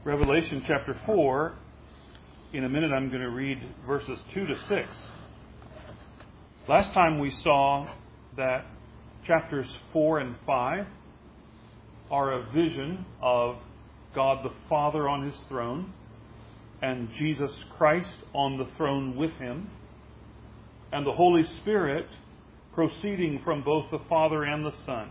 Revelation chapter 4. In a minute I'm going to read verses 2 to 6. Last time we saw that chapters 4 and 5 are a vision of God the Father on His throne and Jesus Christ on the throne with Him, and the Holy Spirit proceeding from both the Father and the Son.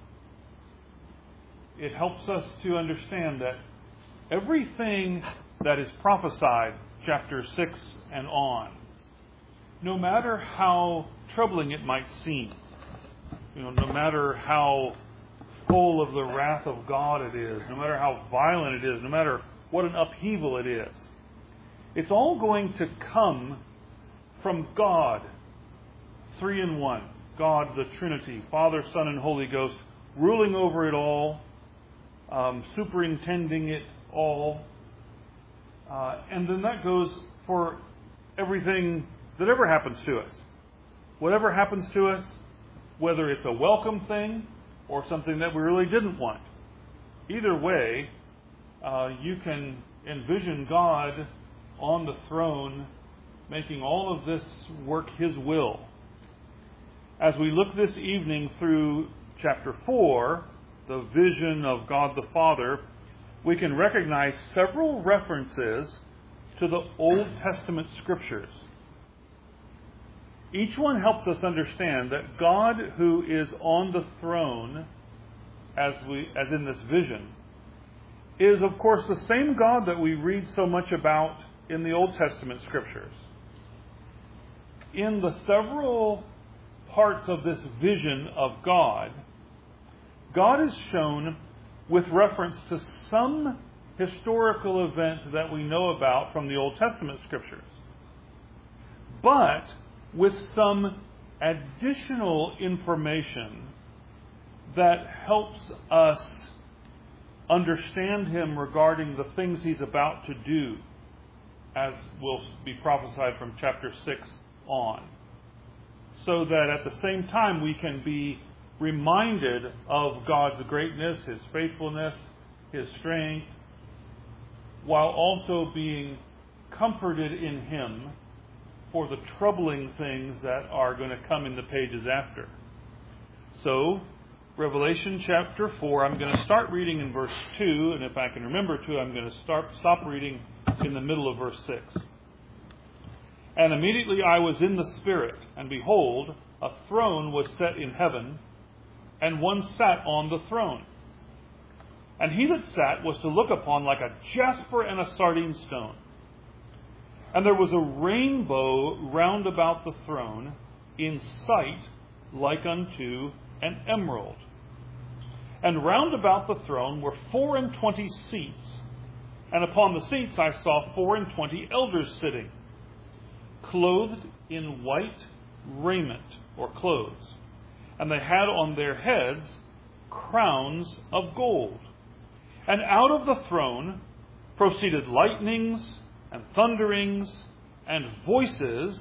It helps us to understand that everything that is prophesied, chapter 6 and on, no matter how troubling it might seem, no matter how full of the wrath of God it is, no matter how violent it is, no matter what an upheaval it is, it's all going to come from God, three in one. God, the Trinity, Father, Son, and Holy Ghost, ruling over it all, superintending it all. And then that goes for everything that ever happens to us. Whatever happens to us, whether it's a welcome thing or something that we really didn't want. Either way, you can envision God on the throne making all of this work His will. As we look this evening through chapter 4, the vision of God the Father, we can recognize several references to the Old Testament scriptures. Each one helps us understand that God who is on the throne, as in this vision, is of course the same God that we read so much about in the Old Testament scriptures. In the several parts of this vision of God, God is shown with reference to some historical event that we know about from the Old Testament scriptures, but with some additional information that helps us understand Him regarding the things He's about to do, as will be prophesied from chapter 6 on, so that at the same time we can be reminded of God's greatness, His faithfulness, His strength, while also being comforted in Him for the troubling things that are going to come in the pages after. So, Revelation chapter 4, I'm going to start reading in verse 2, and if I can remember to, I'm going to stop reading in the middle of verse 6. And immediately I was in the Spirit, and behold, a throne was set in heaven, and one sat on the throne. And he that sat was to look upon like a jasper and a sardine stone. And there was a rainbow round about the throne, in sight like unto an emerald. And round about the throne were 24 seats, and upon the seats I saw 24 elders sitting, clothed in white raiment or clothes. And they had on their heads crowns of gold. And out of the throne proceeded lightnings and thunderings and voices,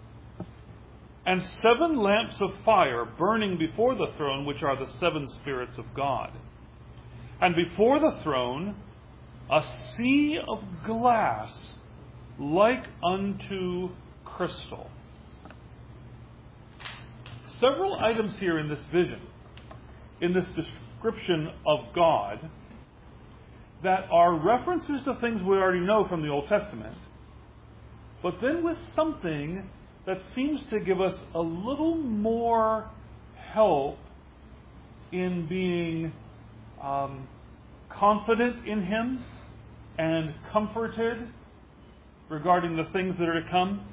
and 7 lamps of fire burning before the throne, which are the 7 spirits of God. And before the throne a sea of glass like unto crystal. Several items here in this vision, in this description of God, that are references to things we already know from the Old Testament, but then with something that seems to give us a little more help in being confident in Him and comforted regarding the things that are to come.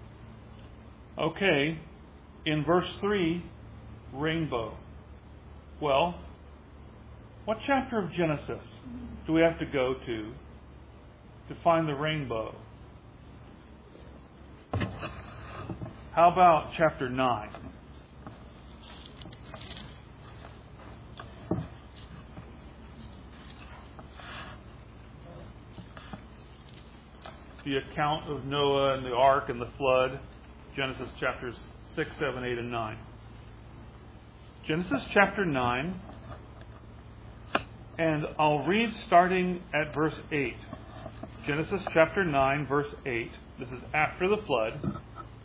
Okay, in verse 3, rainbow. Well, what chapter of Genesis do we have to go to find the rainbow? How about chapter 9? The account of Noah and the ark and the flood, Genesis chapters 6, 7, 8, and 9. Genesis chapter 9, And I'll read starting at verse 8. Genesis chapter 9, verse 8. This is after the flood.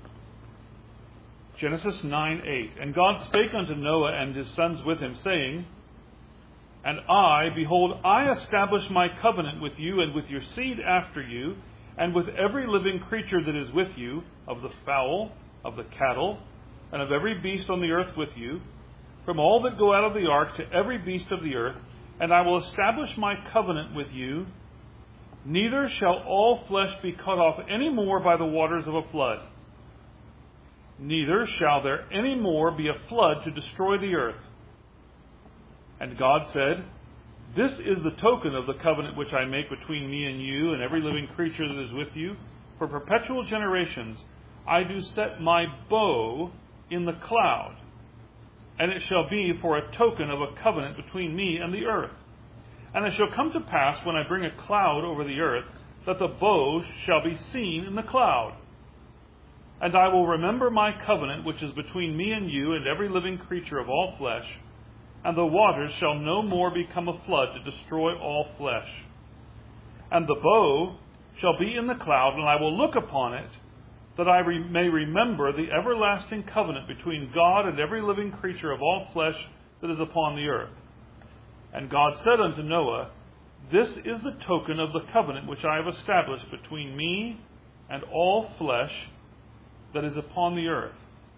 Genesis 9:8. And God spake unto Noah and his sons with him, saying, And I, behold, I establish my covenant with you and with your seed after you, and with every living creature that is with you, of the fowl, of the cattle, and of every beast on the earth with you, from all that go out of the ark to every beast of the earth, and I will establish my covenant with you. Neither shall all flesh be cut off any more by the waters of a flood. Neither shall there any more be a flood to destroy the earth. And God said, This is the token of the covenant which I make between me and you and every living creature that is with you. For perpetual generations I do set my bow in the cloud, and it shall be for a token of a covenant between me and the earth. And it shall come to pass, when I bring a cloud over the earth, that the bow shall be seen in the cloud. And I will remember my covenant which is between me and you and every living creature of all flesh, and the waters shall no more become a flood to destroy all flesh. And the bow shall be in the cloud, and I will look upon it, that I may remember the everlasting covenant between God and every living creature of all flesh that is upon the earth. And God said unto Noah, This is the token of the covenant which I have established between me and all flesh that is upon the earth.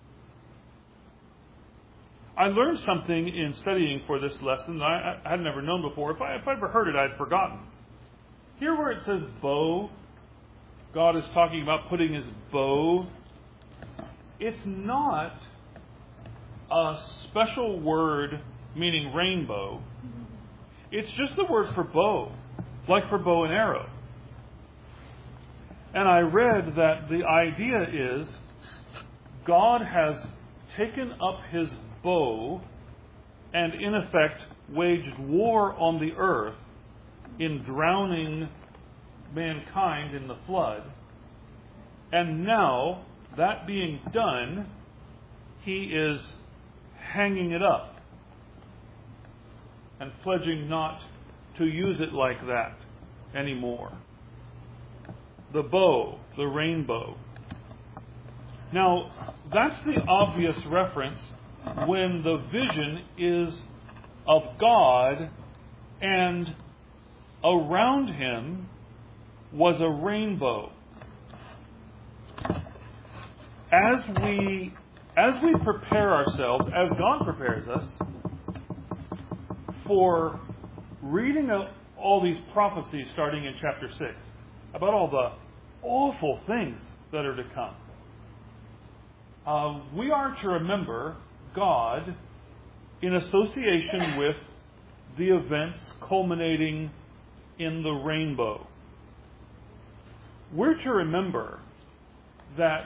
I learned something in studying for this lesson that I had never known before. If I ever heard it, I'd forgotten. Here where it says bow, God is talking about putting his bow. It's not a special word meaning rainbow. It's just the word for bow, like for bow and arrow. And I read that the idea is God has taken up his bow and in effect waged war on the earth in drowning mankind in the flood. And now, that being done, he is hanging it up and pledging not to use it like that anymore. The bow, the rainbow. Now, that's the obvious reference when the vision is of God and around him was a rainbow. As we prepare ourselves, as God prepares us for reading all these prophecies starting in chapter 6 about all the awful things that are to come, we are to remember God in association with the events culminating in the rainbow. We're to remember that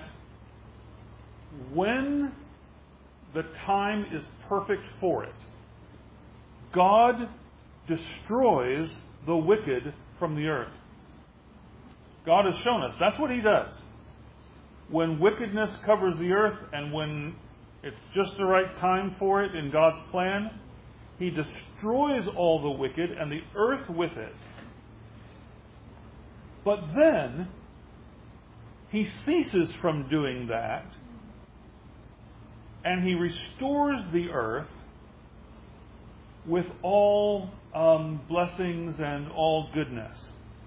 when the time is perfect for it, God destroys the wicked from the earth. God has shown us that's what he does. When wickedness covers the earth and when it's just the right time for it in God's plan, he destroys all the wicked and the earth with it. But then he ceases from doing that and he restores the earth with all blessings and all goodness.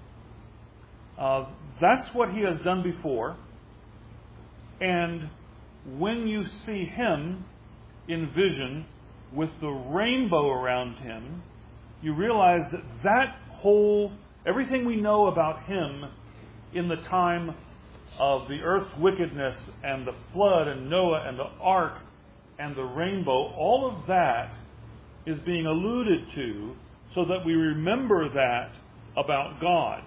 That's what he has done before. And when you see him in vision with the rainbow around him, you realize that whole, everything we know about him in the time of the earth's wickedness and the flood and Noah and the ark and the rainbow, all of that is being alluded to so that we remember that about God.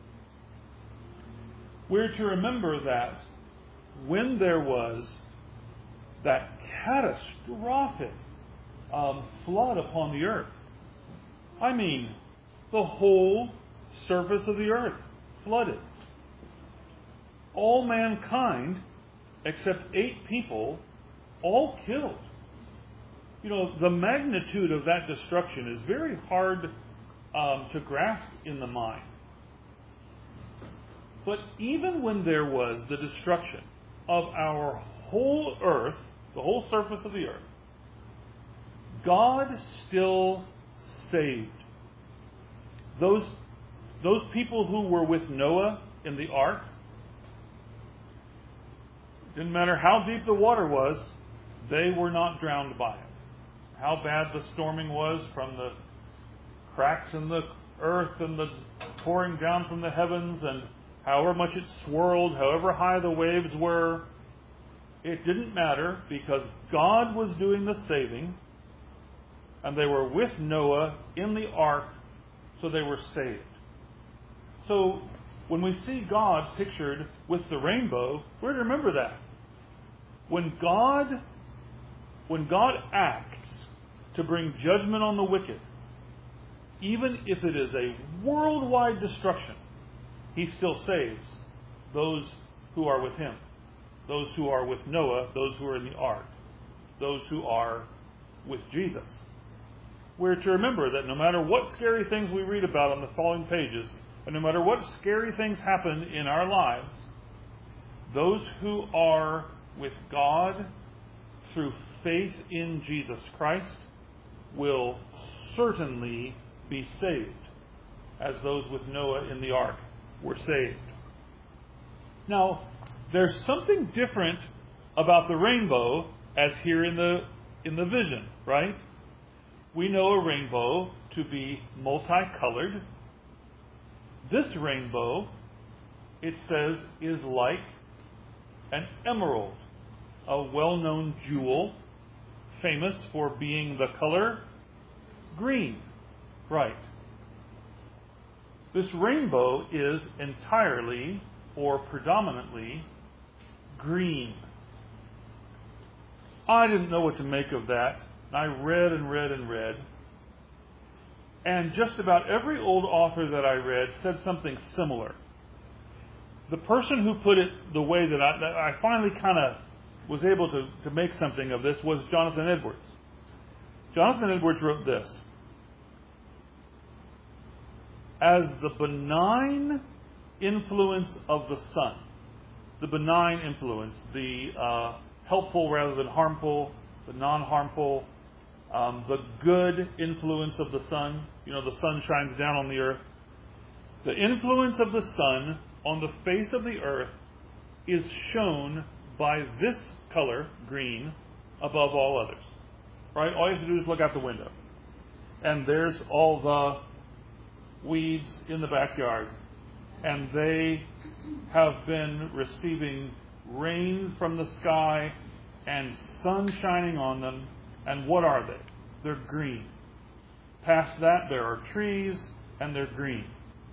We're to remember that when there was that catastrophic flood upon the earth, I mean, the whole surface of the earth flooded. All mankind, except 8 people, all killed. You know, the magnitude of that destruction is very hard to grasp in the mind. But even when there was the destruction of our whole earth, the whole surface of the earth, God still saved those people who were with Noah in the ark. Didn't matter how deep the water was, they were not drowned by it. How bad the storming was from the cracks in the earth and the pouring down from the heavens, and however much it swirled, however high the waves were, it didn't matter, because God was doing the saving, and they were with Noah in the ark, so they were saved. So when we see God pictured with the rainbow, we're to remember that. When God acts to bring judgment on the wicked, even if it is a worldwide destruction, He still saves those who are with Him, those who are with Noah, those who are in the ark, those who are with Jesus. We're to remember that no matter what scary things we read about on the following pages, and no matter what scary things happen in our lives, those who are with God through faith in Jesus Christ will certainly be saved, as those with Noah in the ark were saved. Now, there's something different about the rainbow as here in the vision, right? We know a rainbow to be multicolored. This rainbow, it says, is like an emerald, a well-known jewel, famous for being the color green. Right. This rainbow is entirely or predominantly green. I didn't know what to make of that. I read and read and read. And just about every old author that I read said something similar. The person who put it the way that I finally kind of was able to make something of this was Jonathan Edwards. Jonathan Edwards wrote this: as the benign influence of the sun, the benign influence, the helpful rather than harmful, the non-harmful, the good influence of the sun. You know, the sun shines down on the earth. The influence of the sun on the face of the earth is shown by this color, green, above all others. Right? All you have to do is look out the window, and there's all the weeds in the backyard, and they have been receiving rain from the sky and sun shining on them. And what are they? They're green. Past that, there are trees, and they're green.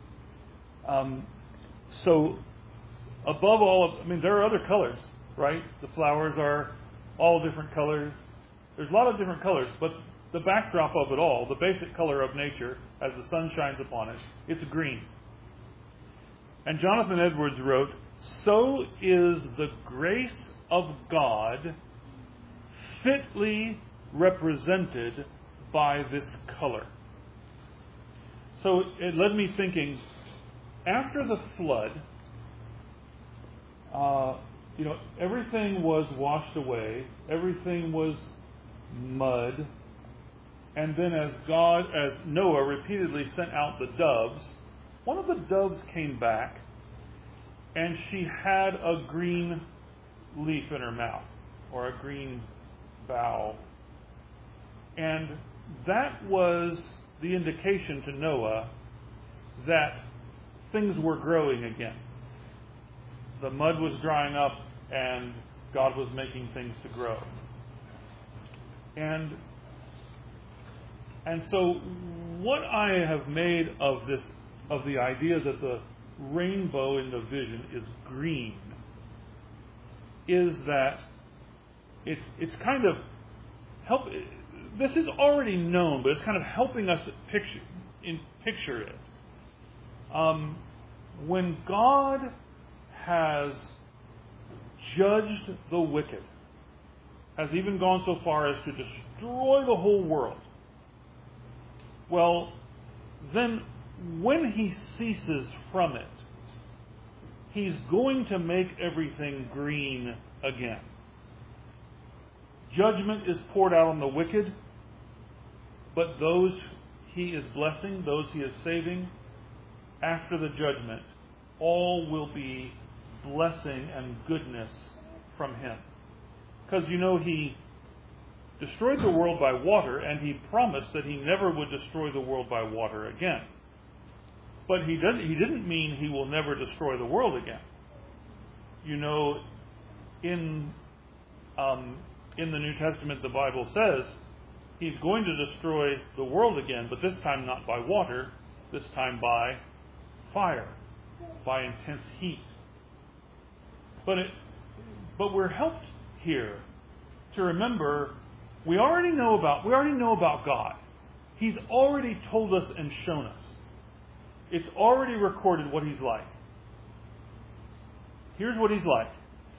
So, above all, there are other colors, right? The flowers are all different colors. There's a lot of different colors, but the backdrop of it all, the basic color of nature, as the sun shines upon it, it's green. And Jonathan Edwards wrote, "So is the grace of God fitly represented by this color." So it led me thinking, after the flood, everything was washed away, everything was mud, and then as Noah repeatedly sent out the doves, one of the doves came back, and she had a green leaf in her mouth, or a green bough. And that was the indication to Noah that things were growing again. The mud was drying up, and God was making things to grow. And so what I have made of the idea that the rainbow in the vision is green, is that it's kind of this is already known, but it's kind of helping us picture it. When God has judged the wicked, has even gone so far as to destroy the whole world, well, then when he ceases from it, he's going to make everything green again. Judgment is poured out on the wicked, but those he is blessing, those he is saving, after the judgment, all will be blessing and goodness from him. Because he destroyed the world by water, and he promised that he never would destroy the world by water again. But he didn't mean he will never destroy the world again. In the New Testament, the Bible says he's going to destroy the world again, but this time not by water, this time by fire, by intense heat. But we're helped here to remember we already know about God. He's already told us and shown us. It's already recorded what he's like. Here's what he's like.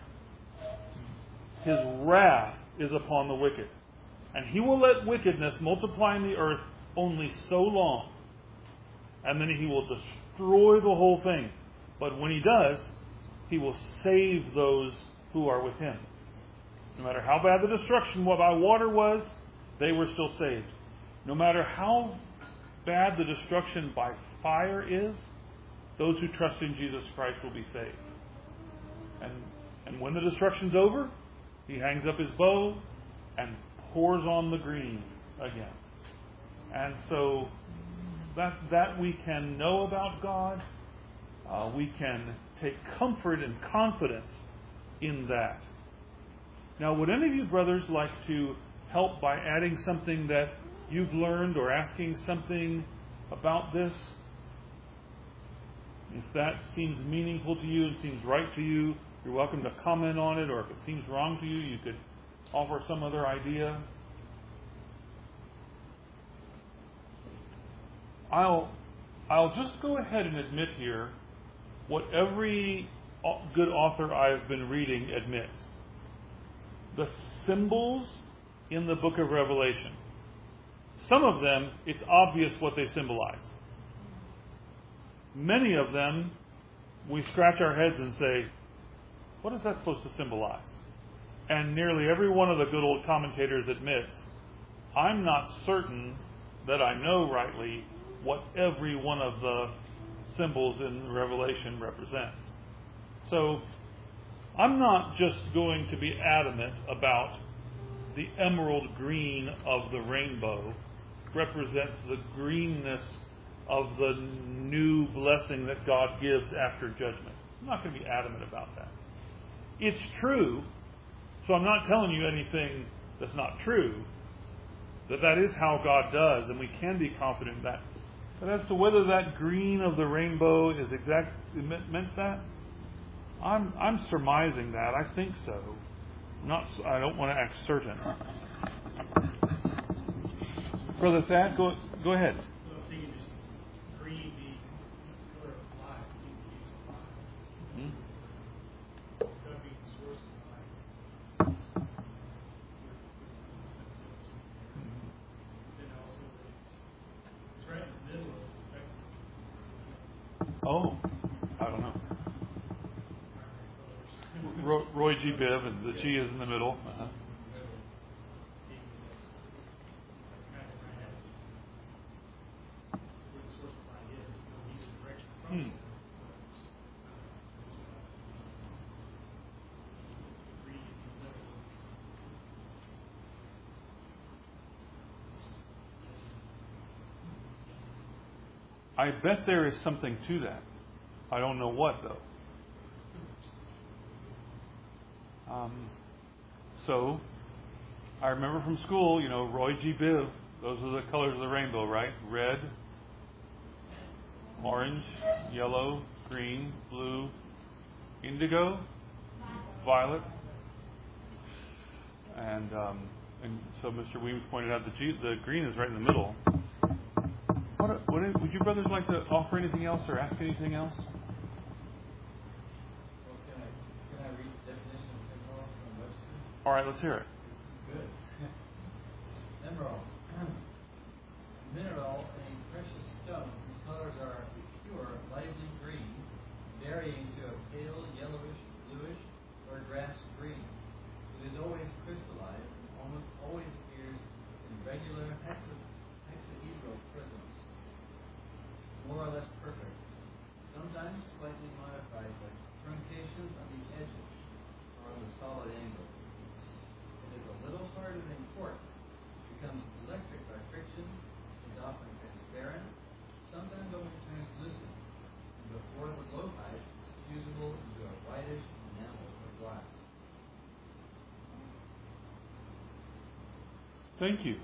His wrath is upon the wicked, and he will let wickedness multiply in the earth only so long, and then he will destroy the whole thing. But when he does, he will save those who are with him. No matter how bad the destruction by water was, they were still saved. No matter how bad the destruction by fire is, those who trust in Jesus Christ will be saved. And when the destruction's over, he hangs up his bow and pours on the green again. And so that we can know about God. We can take comfort and confidence in that. Now, would any of you brothers like to help by adding something that you've learned or asking something about this? If that seems meaningful to you and seems right to you, you're welcome to comment on it, or if it seems wrong to you, you could offer some other idea. I'll just go ahead and admit here what every good author I've been reading admits. The symbols in the book of Revelation, some of them, it's obvious what they symbolize. Many of them, we scratch our heads and say, what is that supposed to symbolize? And nearly every one of the good old commentators admits, I'm not certain that I know rightly what every one of the symbols in Revelation represents. So, I'm not just going to be adamant about the emerald green of the rainbow represents the greenness of the new blessing that God gives after judgment. I'm not going to be adamant about that. It's true, so I'm not telling you anything that's not true, that is how God does, and we can be confident in that. But as to whether that green of the rainbow is exactly meant that, I'm surmising that. I think so. I don't want to act certain. Brother Thad, go ahead. Well, I'm thinking just green being the color of life, it needs to be life. God being the source of life. Then also it's right in the middle of the spectrum. Oh, I don't know. Roy G. Biv, and the G is in the middle. Uh-huh. I bet there is something to that. I don't know what, though. So, I remember from school, Roy G. Biv, those are the colors of the rainbow, right? Red, orange, yellow, green, blue, indigo, violet. And so Mr. Weems pointed out the green is right in the middle. Would you brothers like to offer anything else or ask anything else? Can I read the definition of emerald from Webster? All right, let's hear it. Good. Emerald. Mineral, a precious stone flowers are a pure, lively green, varying to a pale yellowish, bluish, or grass green. It is always crystallized and almost always appears in regular hexahedral prisms, more or less perfect, sometimes slightly modified by truncations on the edges or on the solid angles. It is a little harder than quartz, becomes electric by friction, is often transparent, sometimes only translucent, and before the blowpipe is fusible into a whitish enamel or glass. Thank you.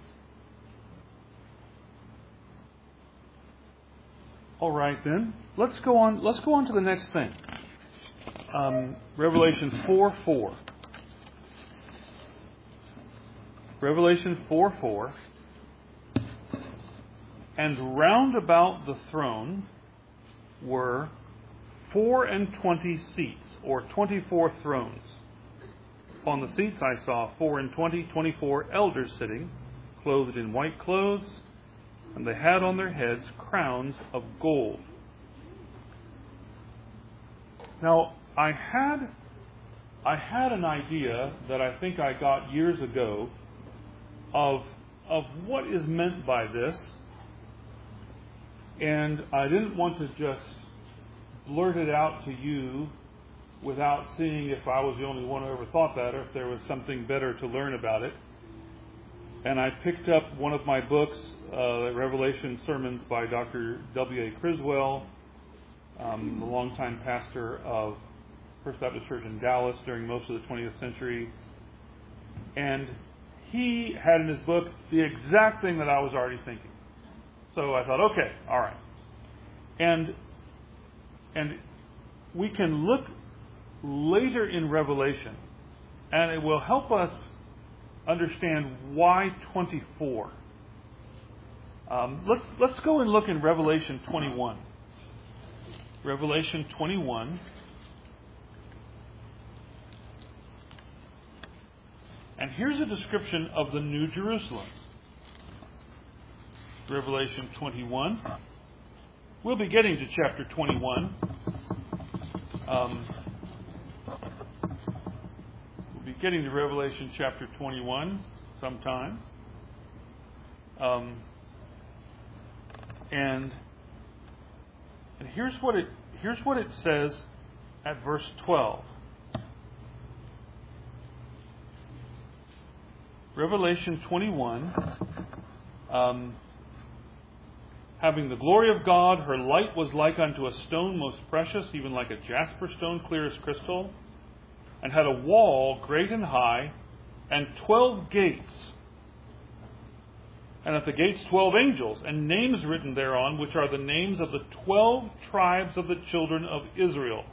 All right, then. Let's go on to the next thing. Revelation 4:4. Revelation 4:4. And round about the throne were 24 seats, or 24 thrones. Upon the seats I saw 24 elders sitting, clothed in white clothes, and they had on their heads crowns of gold. Now, I had an idea that I think I got years ago of what is meant by this, and I didn't want to just blurt it out to you without seeing if I was the only one who ever thought that, or if there was something better to learn about it. And I picked up one of my books, Revelation Sermons by Dr. W.A. Criswell, the longtime pastor of First Baptist Church in Dallas during most of the 20th century. And he had in his book the exact thing that I was already thinking. So I thought, okay, all right. And we can look later in Revelation, and it will help us understand why 24. Let's go and look in Revelation 21. Revelation 21. And here's a description of the New Jerusalem. Revelation 21. We'll be getting to chapter 21. We'll be getting to Revelation chapter 21 sometime. And here's what it says at verse 12. Revelation 21, having the glory of God, her light was like unto a stone most precious, even like a jasper stone, clear as crystal, and had a wall great and high, and 12 gates. And at the gates 12 angels, and names written thereon, which are the names of the 12 tribes of the children of Israel.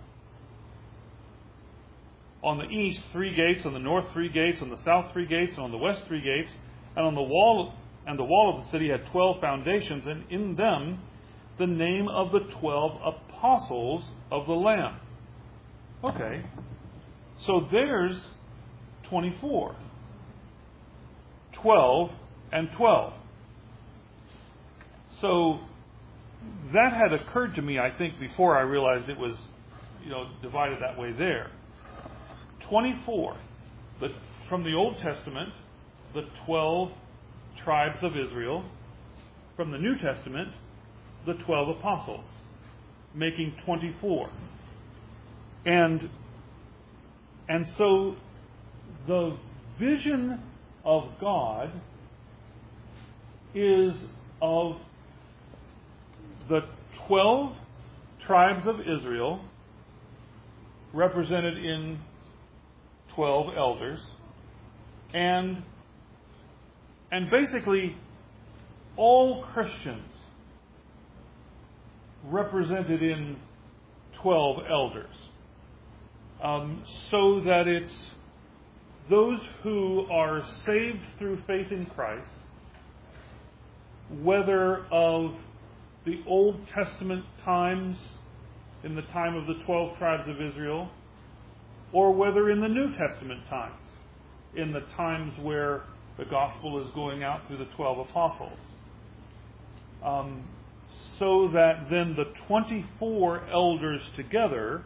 On the east 3 gates, on the north 3 gates, on the south 3 gates, and on the west 3 gates, and on the wall of the city had 12 foundations, and in them the name of the 12 apostles of the Lamb. Okay, so there's 24. 12 and 12. So that had occurred to me, I think, before I realized it was, divided that way there. 24. From the Old Testament, the 12 tribes of Israel. From the New Testament, the 12 apostles, making 24. And so the vision of God is of the 12 tribes of Israel represented in 12 elders, and basically all Christians represented in 12 elders, so that it's those who are saved through faith in Christ, whether of the Old Testament times, in the time of the 12 tribes of Israel, or whether in the New Testament times, in the times where the gospel is going out through the 12 apostles. so that then the 24 elders together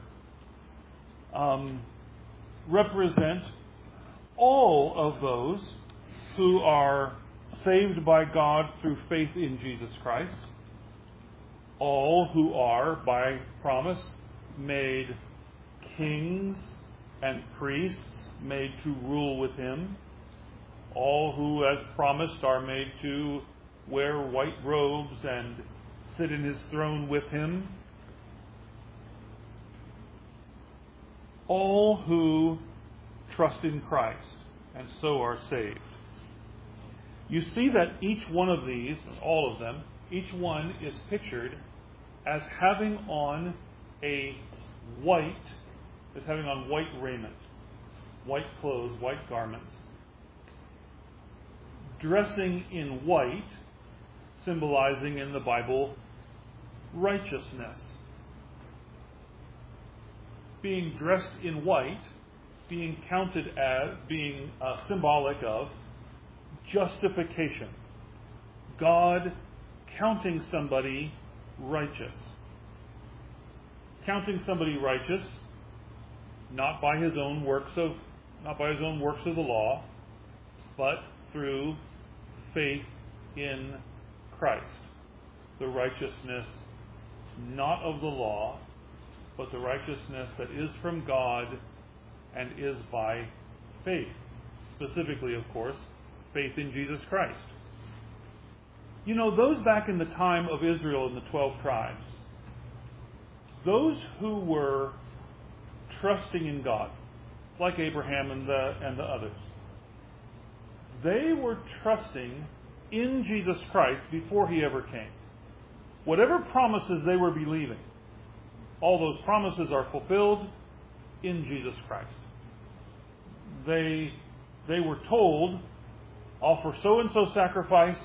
represent all of those who are saved by God through faith in Jesus Christ, all who are, by promise, made kings and priests, made to rule with Him, all who, as promised, are made to wear white robes and sit in His throne with Him, all who trust in Christ and so are saved. You see that each one of these, all of them, each one is pictured as having on white raiment, white clothes, white garments, dressing in white, symbolizing in the Bible righteousness. Being dressed in white, being counted as, being symbolic of justification. God counting somebody righteous. Counting somebody righteous, not by his own works of the law, but through faith in Christ. The righteousness not of the law, but the righteousness that is from God and is by faith. Specifically, of course, faith in Jesus Christ. You know, those back in the time of Israel and the 12 tribes, those who were trusting in God, like Abraham and the others, they were trusting in Jesus Christ before He ever came. Whatever promises they were believing, all those promises are fulfilled in Jesus Christ. They were told, offer so-and-so sacrifice,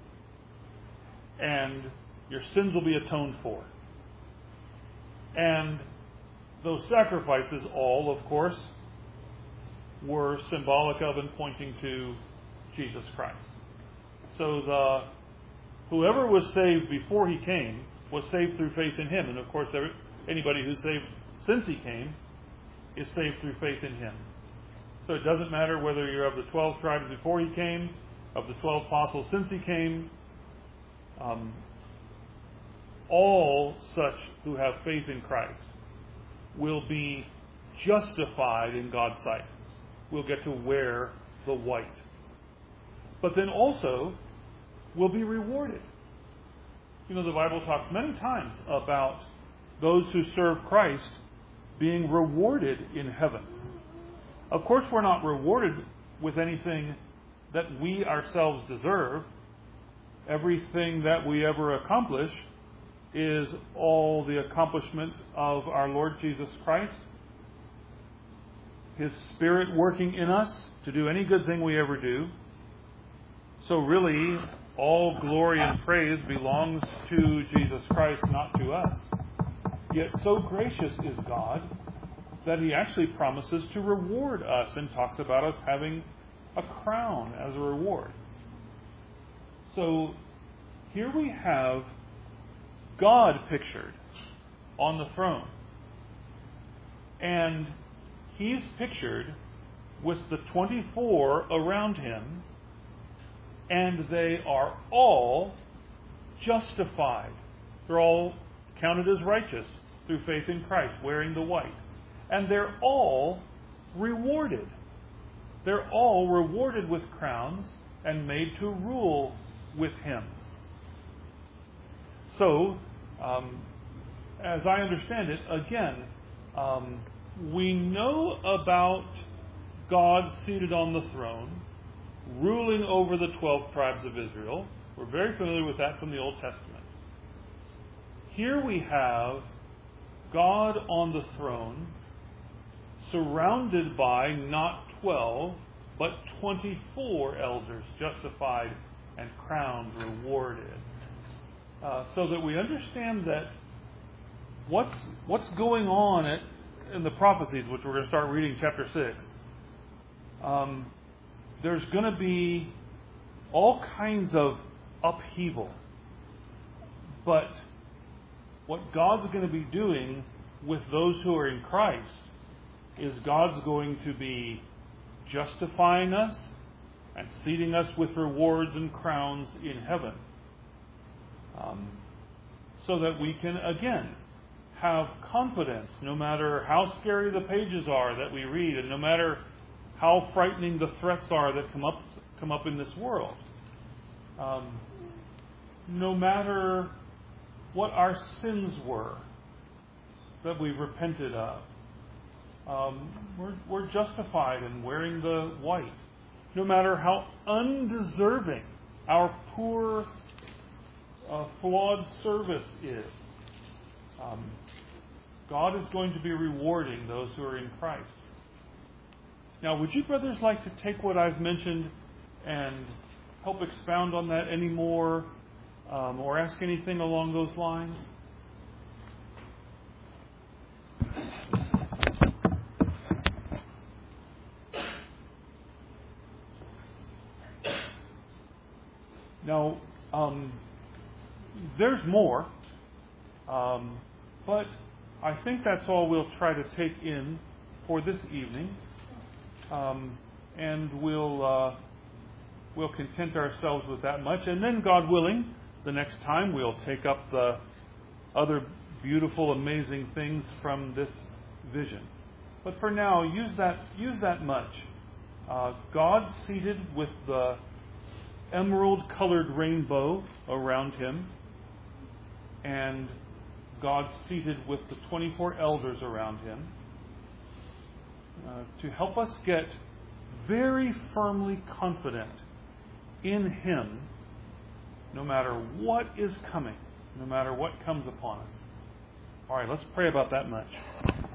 and your sins will be atoned for. And those sacrifices all, of course, were symbolic of and pointing to Jesus Christ. So whoever was saved before He came was saved through faith in Him. And of course, anybody who's saved since He came is saved through faith in Him. So it doesn't matter whether you're of the 12 tribes before He came, of the 12 apostles since He came. All such who have faith in Christ will be justified in God's sight. We'll get to wear the white. But then also will be rewarded. You know, the Bible talks many times about those who serve Christ being rewarded in heaven. Of course, we're not rewarded with anything that we ourselves deserve. Everything that we ever accomplish is all the accomplishment of our Lord Jesus Christ, His Spirit working in us to do any good thing we ever do. So really, all glory and praise belongs to Jesus Christ, not to us. Yet so gracious is God that He actually promises to reward us and talks about us having a crown as a reward. So here we have God pictured on the throne. And He's pictured with the 24 around Him, and they are all justified. They're all counted as righteous through faith in Christ, wearing the white. And they're all rewarded. They're all rewarded with crowns and made to rule with Him. So, as I understand it, again, we know about God seated on the throne, ruling over the 12 tribes of Israel. We're very familiar with that from the Old Testament. Here we have God on the throne, surrounded by not 12, but 24 elders, justified and crowned, rewarded. So that we understand that what's going on in the prophecies, which we're going to start reading chapter 6, there's going to be all kinds of upheaval. But what God's going to be doing with those who are in Christ is God's going to be justifying us and seating us with rewards and crowns in heaven. So that we can, again, have confidence, no matter how scary the pages are that we read, and no matter how frightening the threats are that come up in this world. No matter what our sins were that we repented of, we're justified in wearing the white. No matter how undeserving our poor, flawed service is, God is going to be rewarding those who are in Christ. Now, would you brothers like to take what I've mentioned and help expound on that any more, or ask anything along those lines? Now, there's more, but I think that's all we'll try to take in for this evening, and we'll content ourselves with that much. And then, God willing, the next time we'll take up the other beautiful, amazing things from this vision. But for now, use that much. God seated with the emerald-colored rainbow around him, and God seated with the 24 elders around him, to help us get very firmly confident in him, no matter what is coming, no matter what comes upon us. All right, let's pray about that much.